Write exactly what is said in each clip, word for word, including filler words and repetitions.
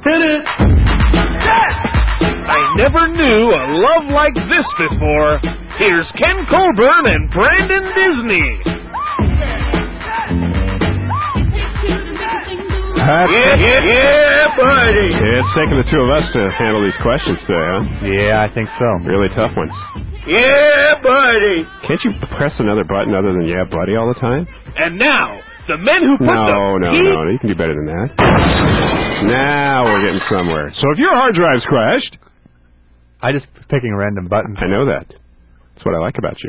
Hit it! Yes! I never knew a love like this before. Here's Ken Colburn and Brandon Disney. Yeah, yeah, yeah, buddy. Yeah, it's taking the two of us to handle these questions today, huh? Yeah, I think so. Really tough ones. Yeah, buddy. Can't you press another button other than yeah, buddy all the time? And now, the men who put No, the... no, heat... no. You can do better than that. Now we're getting somewhere. So if your hard drive's crashed... I just picking a random button. I know that. That's what I like about you.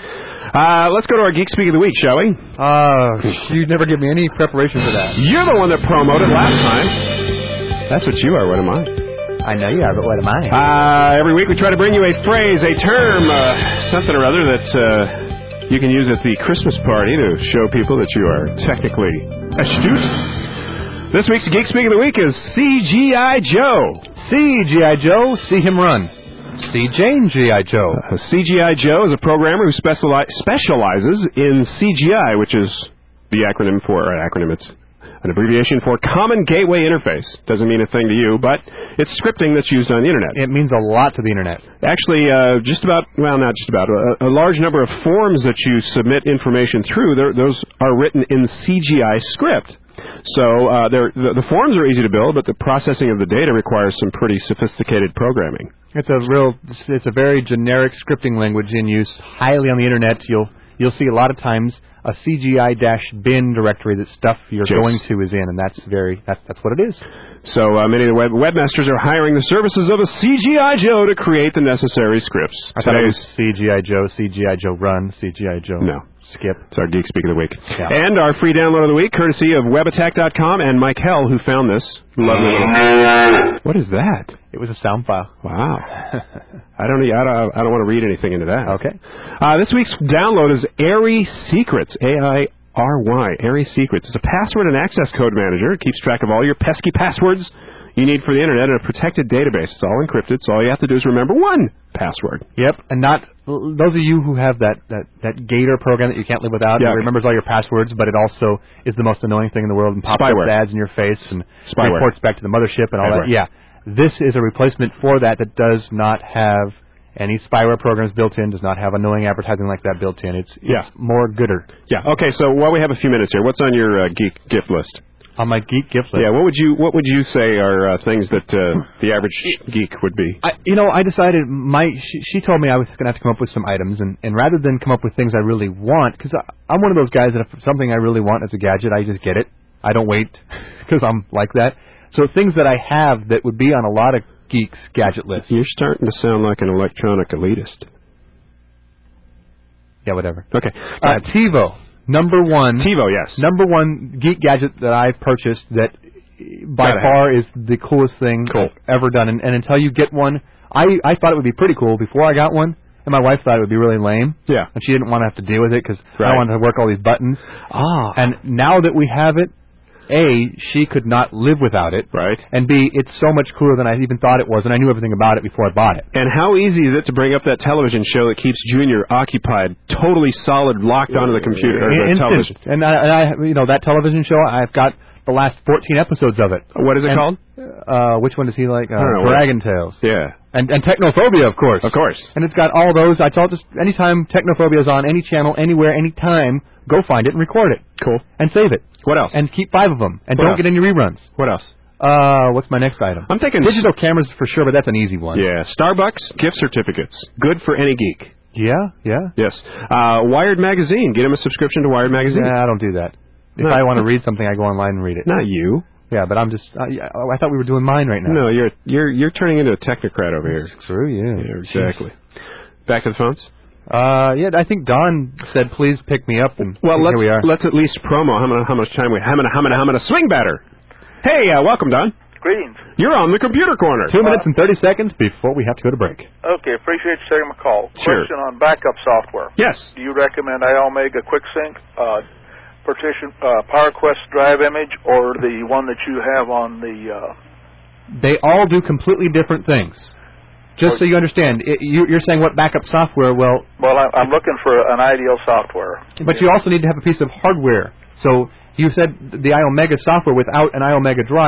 Uh, let's go to our Geek Speak of the Week, shall we? Oh, you never give me any preparation for that. You're the one that promoted last time. That's what you are. What am I? I know you are, but what am I? Uh, every week we try to bring you a phrase, a term, uh, something or other that uh, you can use at the Christmas party to show people that you are technically astute. This week's Geek Speak of the Week is C G I Joe. See G I Joe, see him run. See Jane G I Joe. Uh, C G I Joe is a programmer who speciali- specializes in C G I, which is the acronym for, or acronym, it's an abbreviation for Common Gateway Interface. Doesn't mean a thing to you, but it's scripting that's used on the Internet. It means a lot to the Internet. Actually, uh, just about, well, not just about, a, a large number of forms that you submit information through, those are written in C G I script. So uh, the, the forms are easy to build, but the processing of the data requires some pretty sophisticated programming. It's a real, it's a very generic scripting language in use highly on the Internet. You'll you'll see a lot of times a C G I-bin directory that stuff you're Yes. going to is in, and that's very that's that's what it is. So uh, many of the web webmasters are hiring the services of a C G I Joe to create the necessary scripts. I thought it was C G I Joe, C G I Joe run, C G I Joe No. skip. It's our Geek Speak of the Week. Yeah. And our free download of the week, courtesy of web attack dot com and Mike Hell, who found this. Lovely little... What is that? It was a sound file. Wow. I don't, I don't, I don't want to read anything into that. Okay. Uh, this week's download is Airy Secrets, A I R Y, Airy Secrets. It's a password and access code manager. It keeps track of all your pesky passwords you need for the Internet in a protected database. It's all encrypted, so all you have to do is remember one password. Yep, and not those of you who have that, that, that Gator program that you can't live without. Yeah. It remembers all your passwords, but it also is the most annoying thing in the world and pops Spyware. up ads in your face and Spyware. reports back to the mothership and all Spyware. that. Yeah, this is a replacement for that that does not have any spyware programs built in, does not have annoying advertising like that built in. It's, it's Yeah. more gooder. Yeah, okay, so while we have a few minutes here, what's on your uh, geek gift list? On my geek gift list. Yeah, what would you what would you say are uh, things that uh, the average geek would be? I, you know, I decided my she, she told me I was going to have to come up with some items, and, and rather than come up with things I really want, because I'm one of those guys that if something I really want as a gadget, I just get it. I don't wait because I'm like that. So things that I have that would be on a lot of geeks' gadget lists. You're starting to sound like an electronic elitist. Yeah, whatever. Okay. Uh, TiVo, number one. TiVo, yes. Number one geek gadget that I've purchased that by Gotta far is the coolest thing Cool. I've ever done. And, and until you get one, I, I thought it would be pretty cool before I got one. And my wife thought it would be really lame. Yeah. And she didn't want to have to deal with it because Right. I wanted to work all these buttons. Ah. And now that we have it, A, she could not live without it. Right. And B, it's so much cooler than I even thought it was, and I knew everything about it before I bought it. And how easy is it to bring up that television show that keeps Junior occupied, totally solid, locked onto the computer or the Instant. television? And I, and I, you know, that television show, I've got the last fourteen episodes of it. What is it And, called? Uh, which one does he like? Uh, I don't know. Dragon Tales. Yeah. And, and Technophobia, of course. Of course. And it's got all those. I told just anytime Technophobia is on any channel, anywhere, anytime, go find it and record it. Cool. And save it. What else? And keep five of them. And What don't else? get any reruns. What else? Uh, what's my next item? I'm thinking Digital cameras for sure, but that's an easy one. Yeah, Starbucks gift certificates. Good for any geek. Yeah, yeah. Yes. Uh, Wired Magazine. Get him a subscription to Wired Magazine. Nah, I don't do that. If No. I want to read something, I go online and read it. Not you. Yeah, but I'm just. Uh, yeah, oh, I thought we were doing mine right now. No, you're you're you're turning into a technocrat over here. Screw you. Yeah, exactly. Back to the phones. Uh, yeah, I think Don said, "Please pick me up." And Well, here let's we are. let's at least promo how much how much time we how many how many how many swing batter. Hey, uh, welcome, Don. Greetings. You're on the computer corner. Two minutes and thirty seconds before we have to go to break. Okay, appreciate you taking my call. Sure. Question on backup software. Yes. Do you recommend iOmega QuickSync, uh, partition, uh, PowerQuest Drive Image, or the one that you have on the... Uh, They all do completely different things. Just so you understand, it, you, you're saying what backup software? Well, well, I, I'm looking for an ideal software. but you also need to have a piece of hardware. So you said the iOmega software without an iOmega drive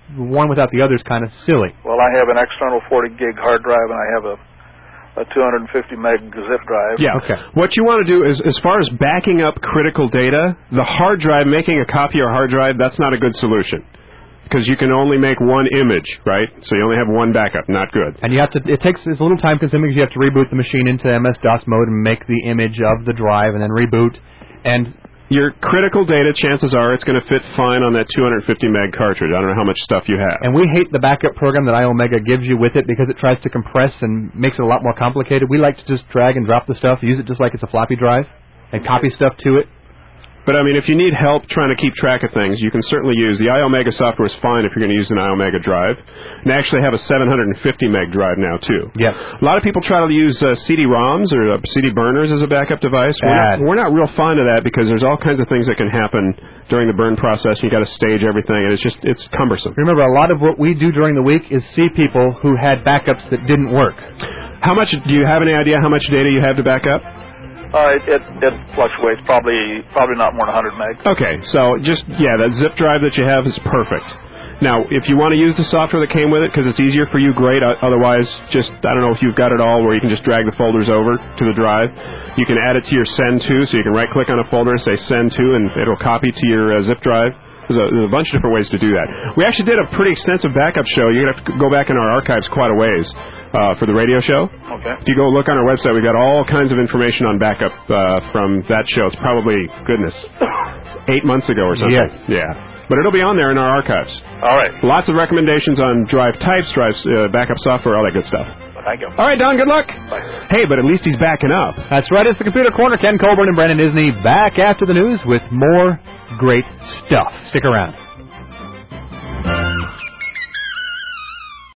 one without the other is kind of silly. Well, I have an external forty gig hard drive, and I have a a two hundred fifty meg zip drive. Yeah. Okay. What you want to do is, as far as backing up critical data, the hard drive, making a copy of a hard drive, that's not a good solution. Because you can only make one image, right? So you only have one backup. Not good. And you have to, it takes, it's a little time consuming because you have to reboot the machine into M S DOS mode and make the image of the drive and then reboot. And your critical data, chances are it's going to fit fine on that two hundred fifty meg cartridge. I don't know how much stuff you have. And we hate the backup program that iOmega gives you with it because it tries to compress and makes it a lot more complicated. We like to just drag and drop the stuff, use it just like it's a floppy drive, and copy stuff to it. But, I mean, if you need help trying to keep track of things, you can certainly use the iOmega software is fine if you're going to use an iOmega drive. And they actually have a seven hundred fifty meg drive now, too. Yes. A lot of people try to use uh, C D ROMs or uh, C D burners as a backup device. We're not, we're not real fond of that because there's all kinds of things that can happen during the burn process. You got to stage everything, and it's just it's cumbersome. Remember, a lot of what we do during the week is see people who had backups that didn't work. How much, do you have any idea how much data you have to back up? Uh, it, it, it fluctuates, probably probably not more than one hundred meg. Okay, so just, yeah, that zip drive that you have is perfect. Now, if you want to use the software that came with it, because it's easier for you, great. Otherwise, just, I don't know if you've got it all where you can just drag the folders over to the drive. You can add it to your send to, so you can right-click on a folder and say send to, and it'll copy to your uh, zip drive. There's a, there's a bunch of different ways to do that. We actually did a pretty extensive backup show. You're going to have to go back in our archives quite a ways uh, for the radio show. Okay. If you go look on our website, we've got all kinds of information on backup uh, from that show. It's probably, goodness, eight months ago or something. Yes. Yeah. But it'll be on there in our archives. All right. Lots of recommendations on drive types, drive uh, backup software, all that good stuff. Thank you. All right, Don, good luck. Bye. Hey, but at least he's backing up. That's right, it's the Computer Corner. Ken Colburn and Brandon Disney back after the news with more great stuff. Stick around.